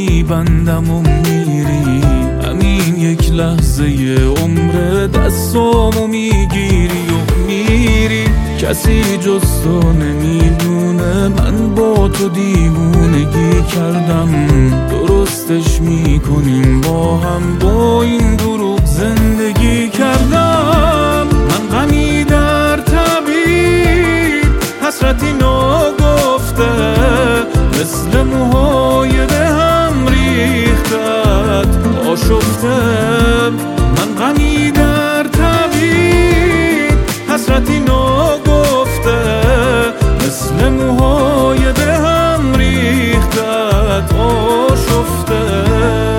میبندم و میری، همین یک لحظه عمر دستامو میگیری و میری. کسی جز تو نمیدونه من با تو دیوونگی کردم، درستش میکنیم با هم، با این دروغ زندگی کردم. من غمی در طبیب، حسرتی ناگفته، مثل موهای به هم ریختت آشفته. من غمی در طبیب، حسرتی ناگفته، مثل موهای به هم ریختت آشفته.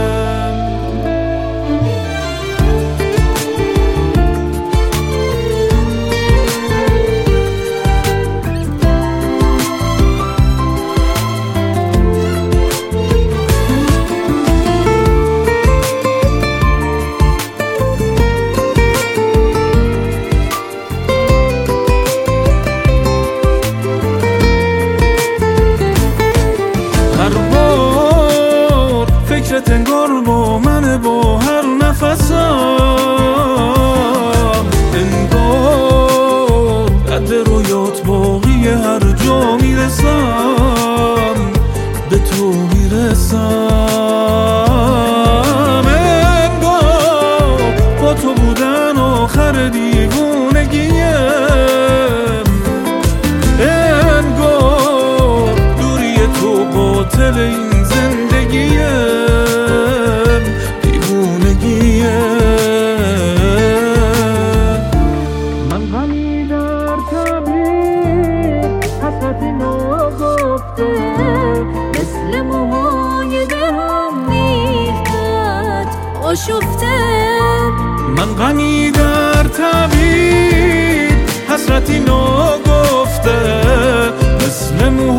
فکرت انگار با من، با هر نفسم، انگار قد رویات باقی، هر جا میرسم به تو میرسم. انگار با تو بودن آخر دیوونگیم، انگار دوری تو قاتل این زندگیم. من غمی در طبیب، حسرتی ناگفته، مثل موهای به هم ریختت آشفته. من غمی در طبیب، حسرتی ناگفته، مثل موهای